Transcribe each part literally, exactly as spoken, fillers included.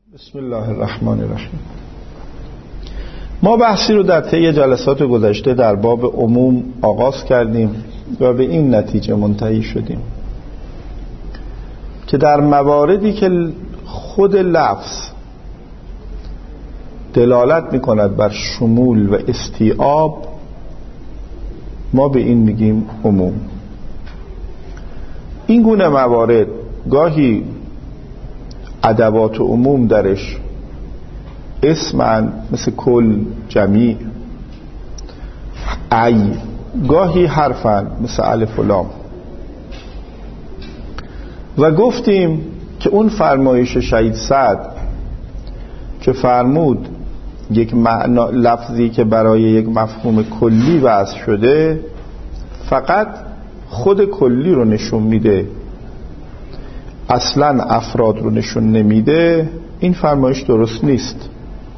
بسم الله الرحمن الرحیم. ما بحثی رو در طی جلسات گذشته در باب عموم آغاز کردیم و به این نتیجه منتهی شدیم که در مواردی که خود لفظ دلالت می کند بر شمول و استیعاب، ما به این میگیم عموم. این گونه موارد گاهی ادوات عموم درش اسمن، مثل کل، جمیع، ای، گاهی حرفن، مثل الف و لام. و گفتیم که اون فرمایش شهید سعد که فرمود یک معنا لفظی که برای یک مفهوم کلی وضع شده فقط خود کلی رو نشون میده، اصلا افراد رو نشون نمیده، این فرمایش درست نیست.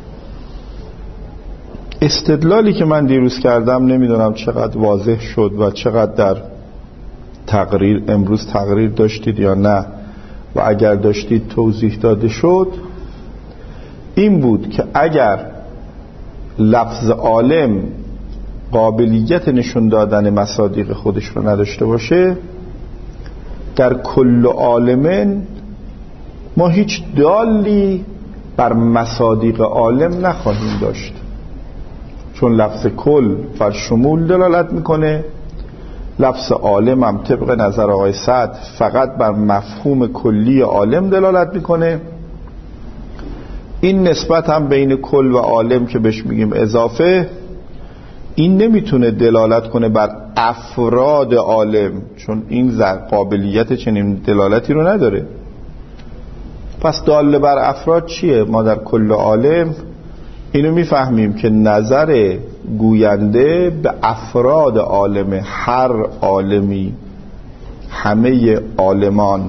استدلالی که من دیروز کردم نمیدونم چقدر واضح شد و چقدر در تقریر امروز تقریر داشتید یا نه، و اگر داشتید توضیح داده شد. این بود که اگر لفظ عالم قابلیت نشون دادن مصادیق خودش رو نداشته باشه، در کل عالمن ما هیچ دالی بر مصادیق عالم نخواهیم داشت، چون لفظ کل بر شمول دلالت میکنه، لفظ عالم هم طبق نظر آقای سعد فقط بر مفهوم کلی عالم دلالت میکنه. این نسبت هم بین کل و عالم که بهش میگیم اضافه، این نمیتونه دلالت کنه بر افراد عالم، چون این قابلیت چنین دلالتی رو نداره. پس داله بر افراد چیه؟ ما در کل عالم اینو میفهمیم که نظر گوینده به افراد عالم، هر عالمی، همه عالمان.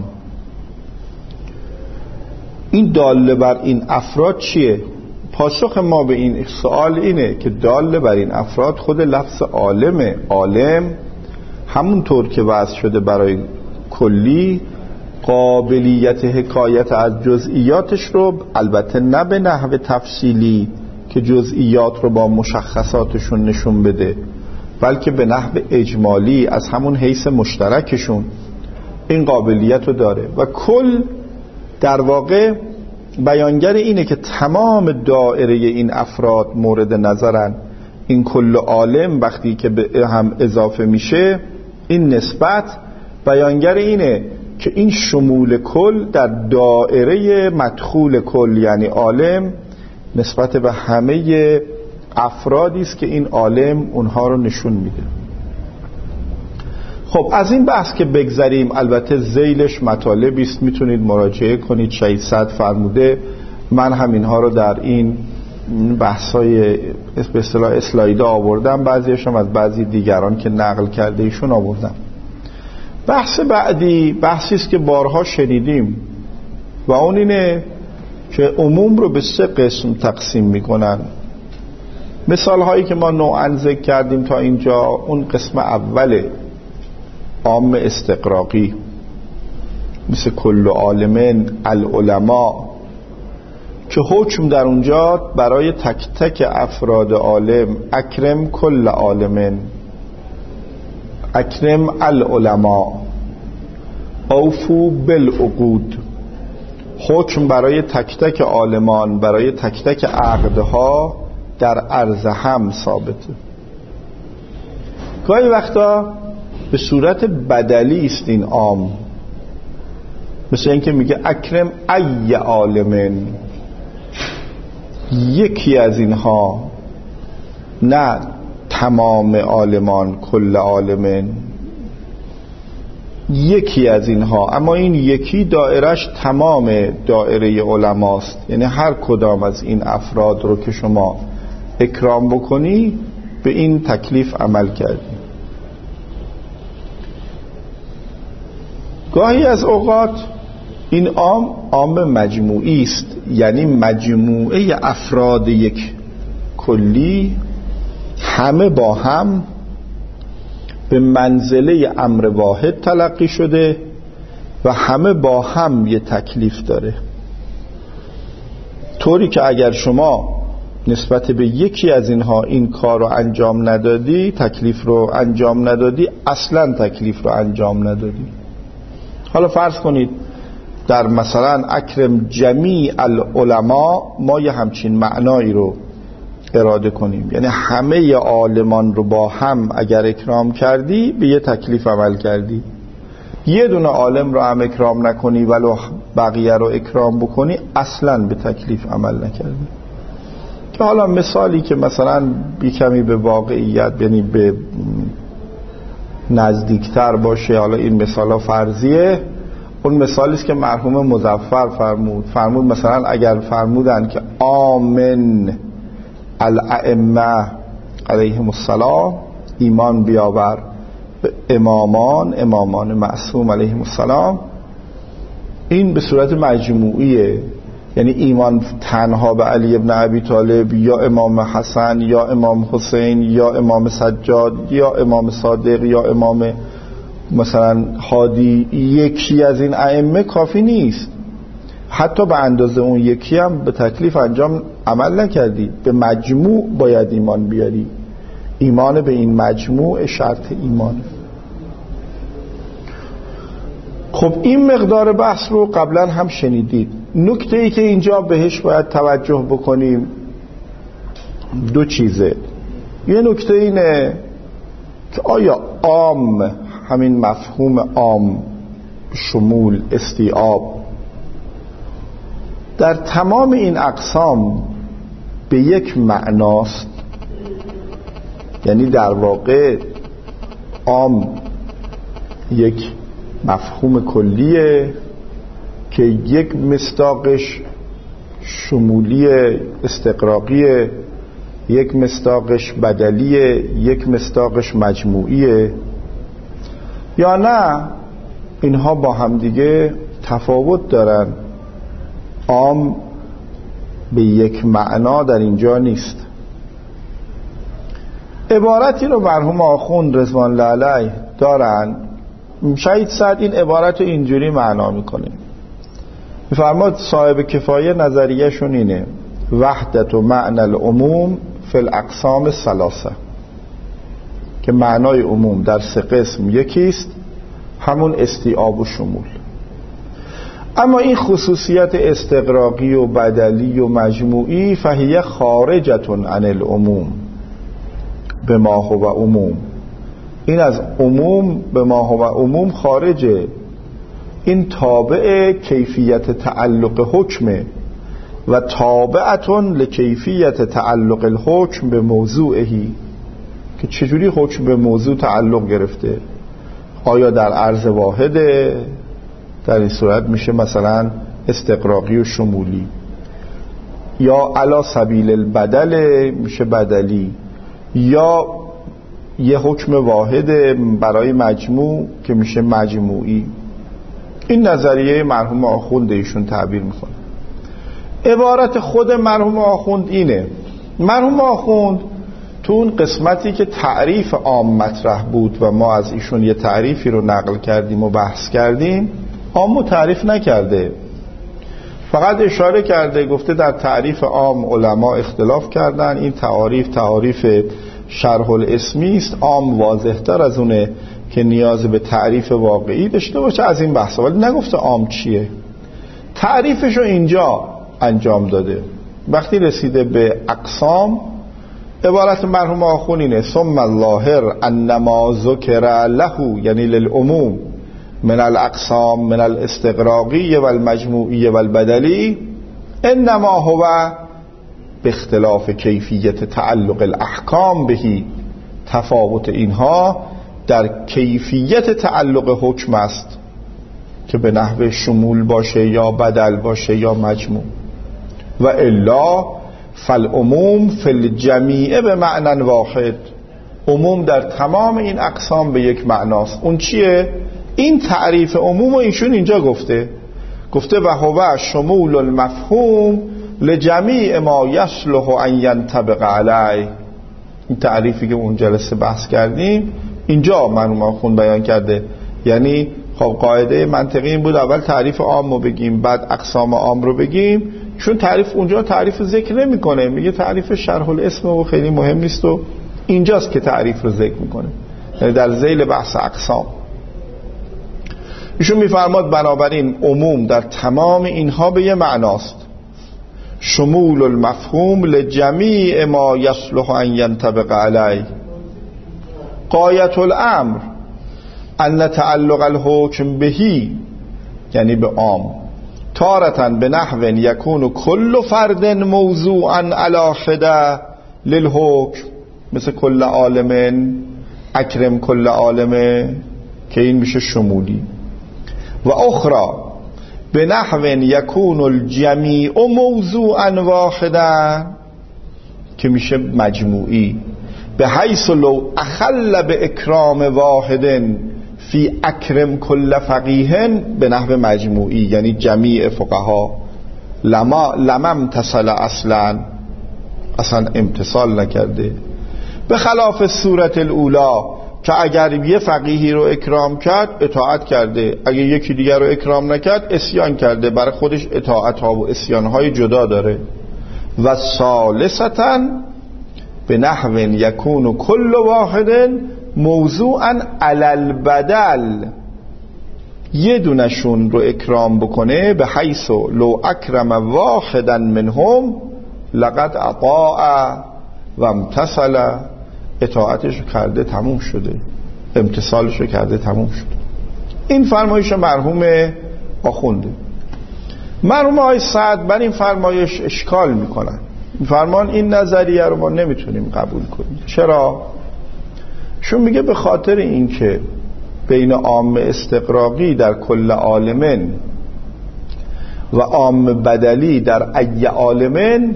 این داله بر این افراد چیه؟ پاسخ ما به این سوال اینه که داله بر این افراد خود لفظ عالمه. عالم همونطور که وضع شده برای کلی قابلیت حکایت از جزئیاتش رو، البته نه به نحو تفصیلی که جزئیات رو با مشخصاتشون نشون بده، بلکه به نحو اجمالی از همون حیث مشترکشون این قابلیت رو داره. و کل در واقع بیانگر اینه که تمام دائره این افراد مورد نظرن. این کل عالم وقتی که به هم اضافه میشه، این نسبت بیانگر اینه که این شمول کل در دائره مدخول کل یعنی عالم نسبت به همه افرادی است که این عالم اونها رو نشون میده. خب از این بحث که بگذریم، البته ذیلش مطالبی است، میتونید مراجعه کنید. شهید سعد فرموده، من هم اینها رو در این بحث‌های به اصطلاح اسلایدا آوردم، بعضیش هم از بعضی دیگران که نقل کرده ایشون آوردم. بحث بعدی بحثی است که بارها شنیدیم و اون اینه که عموم رو به سه قسم تقسیم میکنن. مثال هایی که ما نوعاً ذکر کردیم تا اینجا، اون قسم اوله عام استقراقی، مثل کل عالمن العلماء، که حکم در اونجا برای تک تک افراد عالم، اکرم کل عالمن، اکرم العلماء، اوفو بالعقود، حکم برای تک تک عالمان، برای تک تک عقدها در عرض هم ثابته. گاهی وقتا به صورت بدلی است این عام، مثل اینکه میگه اکرم ای عالمن، یکی از اینها، نه تمام عالمان، کل عالمن، یکی از اینها. اما این یکی دایرش تمام دایره علماست، یعنی هر کدام از این افراد رو که شما اکرام بکنی به این تکلیف عمل کردی. گاهی از اوقات این عام عام مجموعی است، یعنی مجموعه افراد یک کلی همه با هم به منزله امر واحد تلقی شده و همه با هم یه تکلیف داره. طوری که اگر شما نسبت به یکی از اینها این کار رو انجام ندادی، تکلیف رو انجام ندادی، اصلا تکلیف رو انجام ندادی. حالا فرض کنید در مثلا اکرم جمیع العلماء ما یه همچین معنایی رو اراده کنیم، یعنی همه عالمان رو با هم اگر اکرام کردی به یه تکلیف عمل کردی. یه دونه عالم رو هم اکرام نکنی ولو بقیه رو اکرام بکنی، اصلا به تکلیف عمل نکردی. که حالا مثالی که مثلا بی کمی به واقعیت، یعنی به نزدیکتر باشه، حالا این مثالا فرضیه، اون مثالی است که مرحوم مظفر فرمود. فرمود مثلا اگر فرمودن که آمن الائمه علیهم السلام، ایمان بیاور به امامان امامان معصوم علیهم السلام، این به صورت مجموعیه، یعنی ایمان تنها به علی ابن ابی طالب یا امام حسن یا امام حسین یا امام سجاد یا امام صادق یا امام مثلا هادی، یکی از این ائمه کافی نیست. حتی به اندازه اون یکی هم به تکلیف انجام عمل نکردی، به مجموع باید ایمان بیاری. ایمان به این مجموع شرط ایمان. خب این مقدار بحث رو قبلا هم شنیدید. نکته ای که اینجا بهش باید توجه بکنیم دو چیزه. یه نکته اینه که آیا عام، همین مفهوم عام، شمول، استیعاب، در تمام این اقسام به یک معناست؟ یعنی در واقع عام یک مفهوم کلیه که یک مصداقش شمولی استقراقیه، یک مصداقش بدلیه، یک مصداقش مجموعیه، یا نه اینها با هم دیگه تفاوت دارن؟ عام به یک معنا در اینجا نیست. عبارتی رو مرحوم آخوند رضوان الله علیه دارن، شهید سعد این عبارت رو اینجوری معنا میکنه، میفرماد صاحب کفایه نظریه شون اینه: وحدت و معنی العموم فی الاقسام الثلاثه، که معنای عموم در سه قسم یکیست، همون استیعاب و شمول. اما این خصوصیت استقراقی و بدلی و مجموعی فهیه خارجة عن العموم به ما هو عموم، این از عموم به ما هو عموم خارجه. این تابع کیفیت تعلق حکمه و تابعتون لکیفیت تعلق الحکم به موضوعهی، که چجوری حکم به موضوع تعلق گرفته. آیا در عرض واحده؟ در این صورت میشه مثلا استقراقی و شمولی، یا علی سبیل البدل میشه بدلی، یا یه حکم واحد برای مجموع که میشه مجموعی. این نظریه مرحوم آخوند ایشون تعبیر میکنه. عبارت خود مرحوم آخوند اینه: مرحوم آخوند تو اون قسمتی که تعریف عام مطرح بود و ما از ایشون یه تعریفی رو نقل کردیم و بحث کردیم، عامو تعریف نکرده، فقط اشاره کرده، گفته در تعریف عام علما اختلاف کردن، این تعریف تعریف شرح الاسمی است، عام واضح تر از اونه که نیاز به تعریف واقعی داشته باشه. از این بحثا، ولی نگفته عام چیه، تعریفشو اینجا انجام داده. وقتی رسیده به اقسام، عبارت مرحوم آخون اینه: ثم الظاهر انما ذکر له، یعنی للعموم، من الاقسام من الاستقراقی و المجموعی و البدلی، انما هو به اختلاف کیفیت تعلق الاحکام بهی، تفاوت اینها در کیفیت تعلق حکم است که به نحو شمول باشه یا بدل باشه یا مجموع. و الا فالعموم فی الجمیع به معنی واحد، عموم در تمام این اقسام به یک معناست. اون چیه؟ این تعریف عموم ایشون اینجا گفته گفته و هو شمول المفهوم لجمیع ما یصلح ان ینطبق علیه. این تعریفی که اون جلسه بحث کردیم اینجا مرحوم آخوند بیان کرده. یعنی خب قاعده منطقی این بود اول تعریف عام رو بگیم، بعد اقسام عام رو بگیم، چون تعریف اونجا تعریف ذکر نمیکنه، میگه تعریف شرح الاسم و خیلی مهم نیست و اینجاست که تعریف رو ذکر میکنه، یعنی در ذیل بحث اقسام. ایشون میفرماد بنابراین عموم در تمام اینها به یه معناست، شمول المفهوم لجمیع ما یصلح ان ینطبق علیه. غایت الامر ان تعلق الحکم بهی، یعنی به عام، تارة به نحو یکون کل فرد موضوعا علی حده للحکم، مثل کل عالم، اکرم کل عالمه، که این میشه شمولی. و اخرى به نحو یکون الجمیع موضوعا واحدا، که میشه مجموعی، به حیث لو اخل به اکرام واحد فی اکرم کل فقیه، به نحو مجموعی یعنی جمیع فقها، لما لم امتثل اصلا، اصلا امتصال نکرده. به خلاف صورت الاولا که اگر یه فقیهی رو اکرام کرد اطاعت کرده، اگر یکی دیگر رو اکرام نکرد اسیان کرده، برای خودش اطاعت ها و اسیان های جدا داره. و ثالثاً به نحو یکون کل واحد موضوعا علی البدل، یه دونشون رو اکرام بکنه به حیث لو اکرم واحدا منهم لقد اطاع و امتثل، اطاعتش کرده تموم شده، امتثالش کرده تموم شده. این فرمایش مرحوم آخونده. مرحوم آقای سعد بر این فرمایش اشکال میکنن، فرمان این نظریه رو ما نمیتونیم قبول کنیم. چرا؟ چون میگه به خاطر این که بین عام استقراقی در کل عالمن و عام بدلی در ای عالمن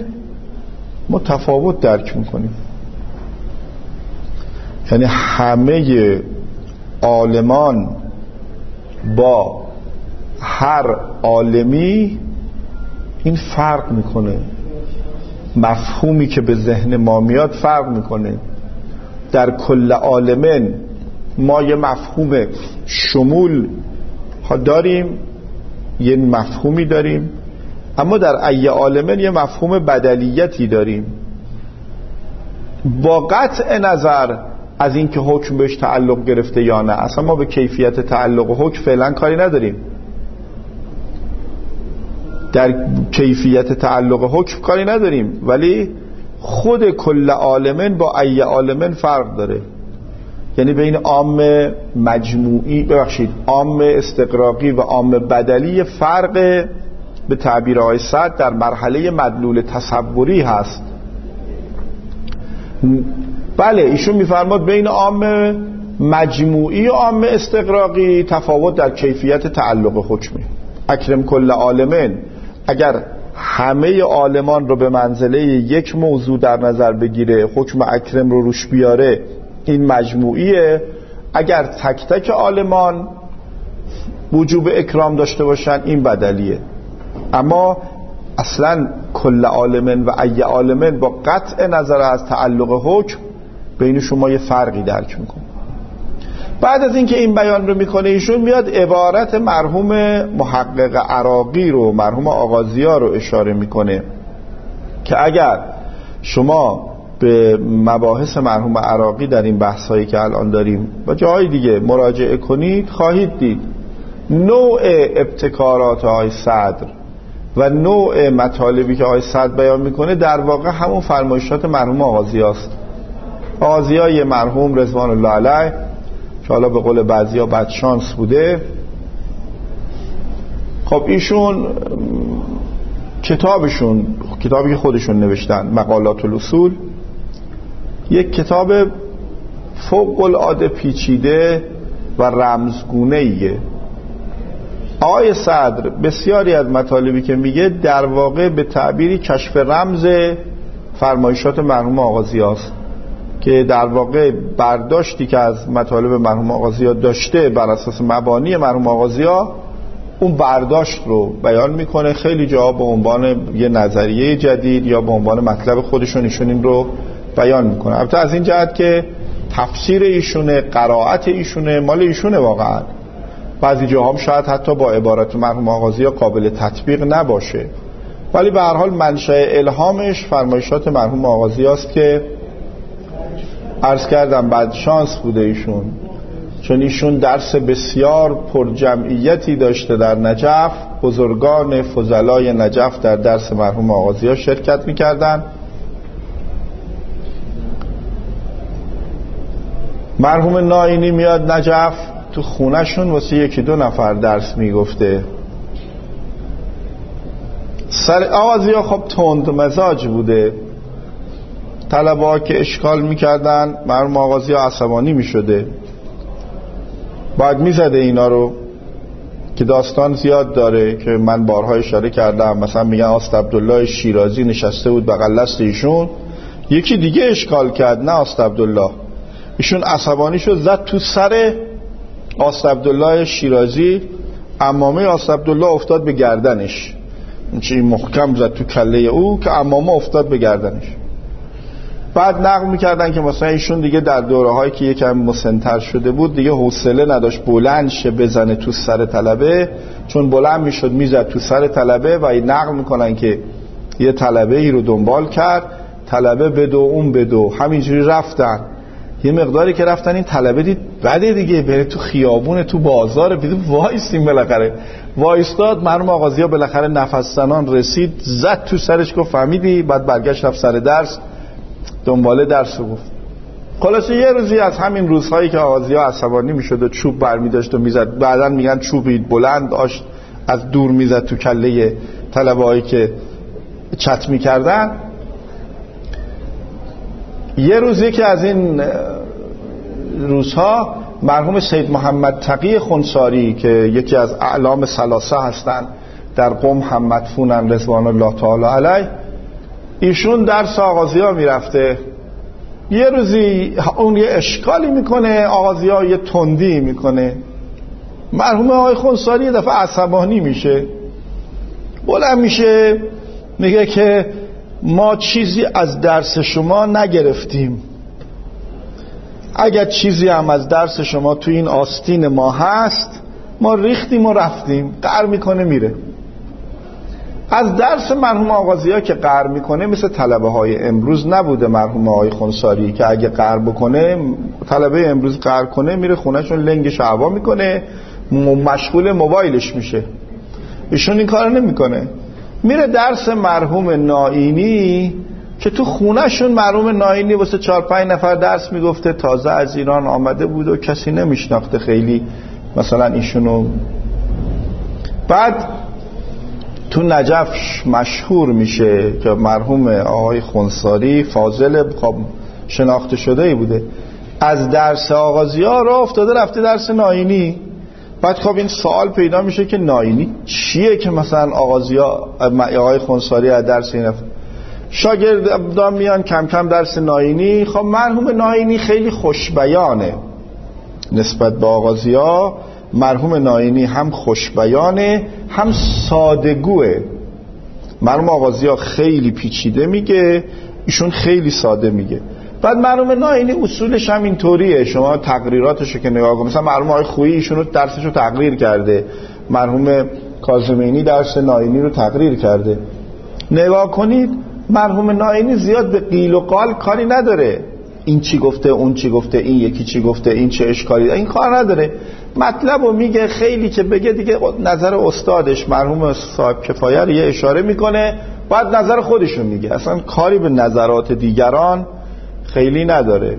متفاوت درک میکنیم، یعنی همه عالمان با هر عالمی این فرق میکنه، مفهومی که به ذهن ما میاد فرق میکنه. در کل عالمن ما یه مفهوم شمول داریم، یه مفهومی داریم، اما در ای عالمن یه مفهوم بدلیتی داریم، با قطع نظر از این که حکم بهش تعلق گرفته یا نه. اصلا ما به کیفیت تعلق و حکم فعلا کاری نداریم، در کیفیت تعلق و حکم کاری نداریم، ولی خود کل عالمن با ای عالمن فرق داره. یعنی بین عام مجموعی ببخشید عام استقراقی و عام بدلی فرق به تعبیر آقای سعد در مرحله مدلول تصوری هست. بله ایشون میفرماد بین عام مجموعی و عام استقراقی تفاوت در کیفیت تعلق حکمی. اکرم کل عالمن اگر همه عالمان رو به منزله یک موضوع در نظر بگیره، حکم اکرم رو روش بیاره، این مجموعیه. اگر تک تک عالمان وجوب اکرام داشته باشن این بدلیه. اما اصلا کل عالمن و ای عالمن با قطع نظر از تعلق حکم بین شما یه فرقی درک میکنه. بعد از اینکه این بیان رو میکنه ایشون میاد عبارت مرحوم محقق عراقی رو، مرحوم آغازی‌ها رو اشاره میکنه که اگر شما به مباحث مرحوم عراقی در این بحثایی که الان داریم و جاهای دیگه مراجعه کنید خواهید دید نوع ابتکارات آقای صدر و نوع مطالبی که آقای صدر بیان میکنه در واقع همون فرمایشات مرحوم آغازی‌هاست. آغازی‌های مرحوم رضوان الله علیه که حالا به قول بعضیا بد شانس بوده، خب ایشون کتابشون، کتابی که خودشون نوشتن مقالات الاصول، یک کتاب فوق العاده پیچیده و رمزگونه ایه. آقای صدر بسیاری از مطالبی که میگه در واقع به تعبیری کشف رمز فرمایشات مرحوم آغازی‌هاست که در واقع برداشتی که از مطالب مرحوم آغازی‌ها داشته بر اساس مبانی مرحوم آغازی‌ها اون برداشت رو بیان میکنه. خیلی جاها به عنوان یه نظریه جدید یا به عنوان مطلب خودشون ایشون این رو بیان میکنه. البته از این جهت که تفسیر ایشونه، قرائت ایشونه، مال ایشونه واقعا. بعضی جاها هم شاید حتی با عبارت مرحوم آغازی‌ها قابل تطبیق نباشه، ولی به هر حال منشأ الهامش فرمایشات مرحوم آغازی است که عرض کردم بعد شانس بوده ایشون، چون ایشون درس بسیار پر جمعیتی داشته در نجف. بزرگان فضلای نجف در درس مرحوم آغازی ها شرکت میکردن. مرحوم ناینی میاد نجف، تو خونهشون واسه یکی دو نفر درس میگفته. سر آغازی ها خب تند مزاج بوده، طلبه ها که اشکال میکردن مرحوم آغازی ها عصبانی میشده، باید میزده اینا رو که داستان زیاد داره که من بارها اشاره کردم. مثلا میگن آست عبدالله شیرازی نشسته بود بغل دست ایشون، یکی دیگه اشکال کرد، نه آست عبدالله، ایشون عصبانی شد زد تو سر آست عبدالله شیرازی، عمامه آست عبدالله افتاد به گردنش، چی محکم زد تو کله او که عمامه افتاد به گردنش. بعد نقل میکردن که مثلا ایشون دیگه در دوره هایی که یکم مسن‌تر شده بود دیگه حوصله نداشت بلند شه بزنه تو سر طلبه، چون بلند میشد میزد تو سر طلبه. و نقل میکنن که یه طلبه ای رو دنبال کرد، طلبه بدو اون بدو، همینجوری رفتن. یه مقداری که رفتن این طلبه دید بده دیگه، بره تو خیابون تو بازار، بدو وایسیم. بالاخره وایستاد، مرحوم آغازی ها بالاخره نفس زنان رسید، زد تو سرش گفت فهمیدی؟ بعد برگشت رفت سر درس، دنباله درس رو گفت. خلاصه یه روزی از همین روزهایی که آغازی ها عصبانی میشد و چوب برمی داشت و میزد، بعدن میگن چوبی بلند داشت از دور میزد تو کله طلبه هایی که چت میکردن. یه روزی که از این روزها مرحوم سید محمد تقی خنساری که یکی از اعلام ثلاثه هستن در قم هم مدفونن رضوان الله تعالی علیه، ایشون درس آغازی ها میرفته. یه روزی اون یه اشکالی میکنه، آغازی ها یه تندی میکنه، مرحوم آقای خنساری یه دفعه عصبانی میشه، بلند میشه میگه که ما چیزی از درس شما نگرفتیم، اگر چیزی هم از درس شما تو این آستین ما هست ما ریختیم و رفتیم. قهر میکنه میره. از درس مرحوم آغازی ها که قهر میکنه مثل طلبه های امروز نبوده. مرحوم آقای خنساری که اگه قهر بکنه، طلبه امروز قهر کنه میره خونهشون لنگش هوا میکنه، مشغول موبایلش میشه. ایشون این کار نمیکنه، میره درس مرحوم ناینی که تو خونهشون مرحوم ناینی واسه چهار پنج نفر درس میگفته، تازه از ایران آمده بود و کسی نمیشناخته خیلی مثلا ایشونو. بعد تو نجف مشهور میشه که مرحوم آقای خنساری فاضل شناخته شده ای بوده، از درس آغازی ها را افتاده رفته درس ناینی. بعد خب این سوال پیدا میشه که ناینی چیه که مثلا آغازی ها آقای خنساری از درس این رفت. شاگردان میان کم کم درس ناینی. خب مرحوم ناینی خیلی خوشبیانه نسبت به آغازی ها. مرحوم ناینی هم خوشبیانه هم سادگوه. مرحوم آغازی ها خیلی پیچیده میگه، ایشون خیلی ساده میگه. بعد مرحوم ناینی اصولش هم اینطوریه، شما تقریراتشو که نگاه کنید، مثلا مرحوم آقای خویی ایشون رو درسشو تقریر کرده، مرحوم کاظمینی درس ناینی رو تقریر کرده. نگاه کنید مرحوم ناینی زیاد به قیل و قال کاری نداره، این چی گفته اون چی گفته این یکی چی گفته این چه اشکالی، این کار نداره. مطلب رو میگه، خیلی که بگه دیگه نظر استادش مرحوم صاحب کفایه رو یه اشاره میکنه، بعد نظر خودشون میگه، اصلا کاری به نظرات دیگران خیلی نداره.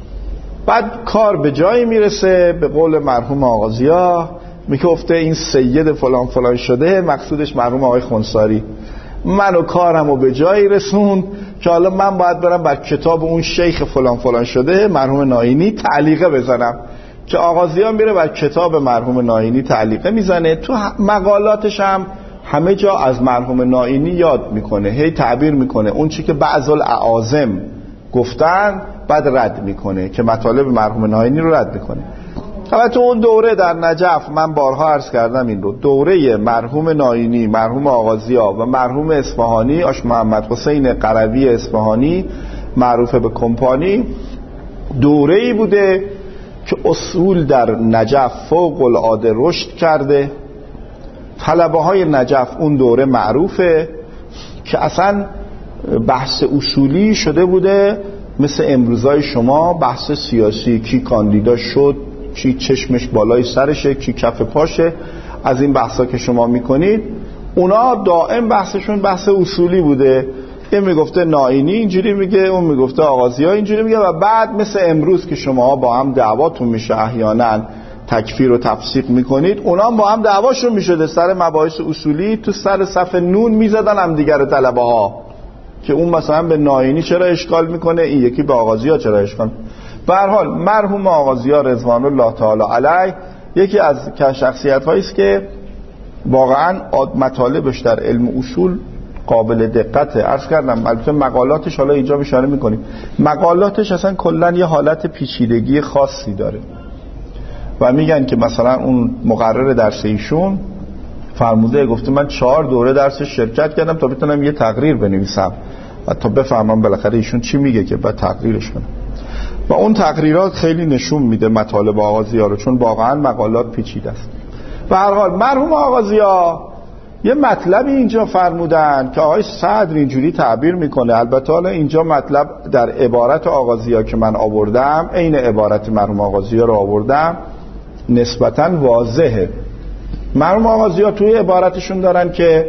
بعد کار به جایی میرسه، به قول مرحوم آغازیا میگه افته این سید فلان فلان شده، مقصودش مرحوم آقای خنساری، منو کارمو به جایی رسون که حالا من باید برم بر کتاب اون شیخ فلان فلان شده مرحوم ناینی تعلیقه بزنم، که آغازیا میره بر کتاب مرحوم ناینی تعلیقه میزنه. تو مقالاتش هم همه جا از مرحوم ناینی یاد میکنه، هی تعبیر میکنه اون چی که بعض الاعاظم گفتن بعد رد میکنه، که مطالب مرحوم ناینی رو رد میکنه. البته اون دوره در نجف من بارها عرض کردم این رو، دوره مرحوم ناینی، مرحوم آغازیا و مرحوم اصفهانی، آش محمد حسین قروی اصفهانی معروف به کمپانی، دوره‌ای بوده که اصول در نجف فوق العاده رشد کرده. طلبه های نجف اون دوره معروفه، که اصلا بحث اصولی شده بوده، مثل امروزای شما بحث سیاسی، کی کاندیدا شد، کی چشمش بالای سرشه، کی کف پاشه، از این بحثا که شما میکنید. اونا دائم بحثشون بحث اصولی بوده، این میگفته نائینی اینجوری میگه، اون میگفته آغازی ها اینجوری میگه، و بعد مثل امروز که شما با هم دعواتون میشه، احیانا تکفیر و تفسیق میکنید، اونا با هم دعواشون میشده سر مباحث اصولی، تو سر صف نون میزدن هم دیگر طلبه ها، که اون مثلا به نائینی چرا اشکال میکنه، این یکی به آغازی ها چرا اشکال. به هر حال مرحوم آغازی ها رضوان الله تعالی علیه یکی از شخصیت هایی است که واقعا مطالبش در علم اصول قابل دقته. عرض کردم البته مقالاتش، حالا اینجا اشاره میکنیم، مقالاتش اصلا کلا یه حالت پیچیدگی خاصی داره و میگن که مثلا اون مقرر درس ایشون فرموده، گفته من چهار دوره درس شرکت کردم تا بتونم یه تقریر بنویسم و تا بفهمم بالاخره ایشون چی میگه که بعد تقریرش کنم. و اون تقریرات خیلی نشون میده مطالب آغازی‌ها رو، چون واقعا مقالات پیچیده است. به هر حال مرحوم آغازی‌ها یه مطلبی اینجا فرمودن که آقای صدر اینجوری تعبیر میکنه، البته حالا اینجا مطلب در عبارت آغازی‌ها که من آوردم، عین عبارت مرحوم آغازی‌ها رو آوردم، نسبتاً واضحه. مرحوم آغازی‌ها توی عبارتشون دارن که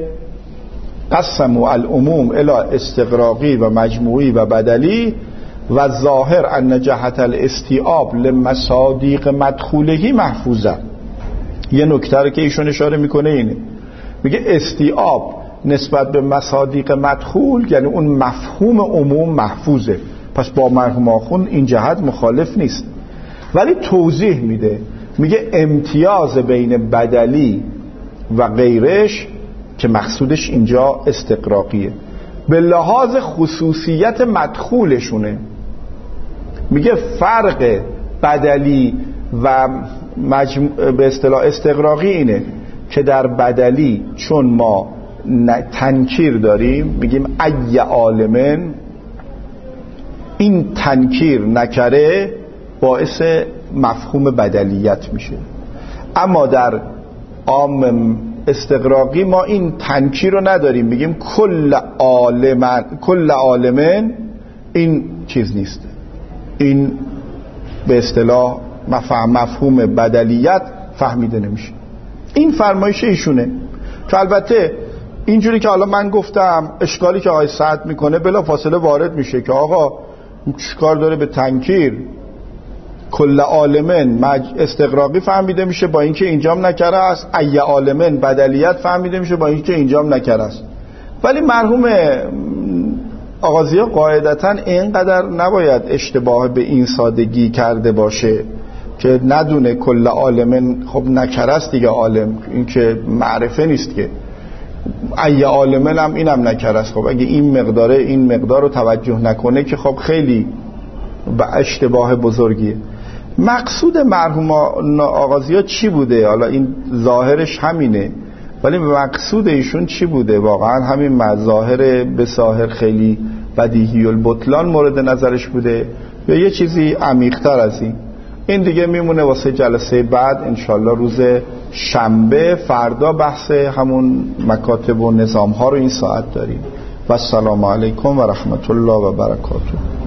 قسموا العموم الی استغراقی و مجموعی و بدلی و ظاهر ان جهت الاستیعاب لمصادیق مدخولهی محفوظه. یه نکته رو که ایشون اشاره میکنه اینه، میگه استیعاب نسبت به مصادیق مدخول یعنی اون مفهوم عموم محفوظه، پس با مرحوم آخوند این جهت مخالف نیست، ولی توضیح میده، میگه امتیاز بین بدلی و غیرش که مقصودش اینجا استقراقیه به لحاظ خصوصیت مدخولشونه. میگه فرق بدلی و مجم... به اصطلاح استقراقی اینه که در بدلی چون ما تنکیر داریم، میگیم ای عالمن، این تنکیر نکره باعث مفهوم بدلیت میشه، اما در عام استقراقی ما این تنکیر رو نداریم، میگیم کل عالمن، کل عالمن این چیز نیست، این به اصطلاح مفهوم بدلیت فهمیده نمیشه. این فرمایش ایشونه که البته اینجوری که حالا من گفتم اشکالی که آقای سعد میکنه بلا فاصله وارد میشه که آقا چیکار داره به تنکیر کل عالمن استقراقی فهمیده میشه با اینکه اینجام نکره است، ای عالمن بدلیت فهمیده میشه با اینکه اینجام نکره است. ولی مرحوم آغازی‌ها قاعدتاً اینقدر نباید اشتباه به این سادگی کرده باشه که ندونه کل عالمن خب نکره است دیگه، عالم این که معرفه نیست که، ای عالمن هم اینم نکره است. خب اگه این مقداره این مقدار رو توجه نکنه که خب خیلی به اشتباه بزرگیه. مقصود مرحوم آغازی‌ها چی بوده؟ حالا این ظاهرش همینه، ولی مقصود ایشون چی بوده؟ واقعا همین مظاهر به ظاهر خیلی بدیهی البطلان مورد نظرش بوده یا یه چیزی عمیق‌تر از این؟ این دیگه میمونه واسه جلسه بعد انشالله روز شنبه. فردا بحث همون مکاتب و نظام ها رو این ساعت داریم. و السلام علیکم و رحمت الله و برکاته.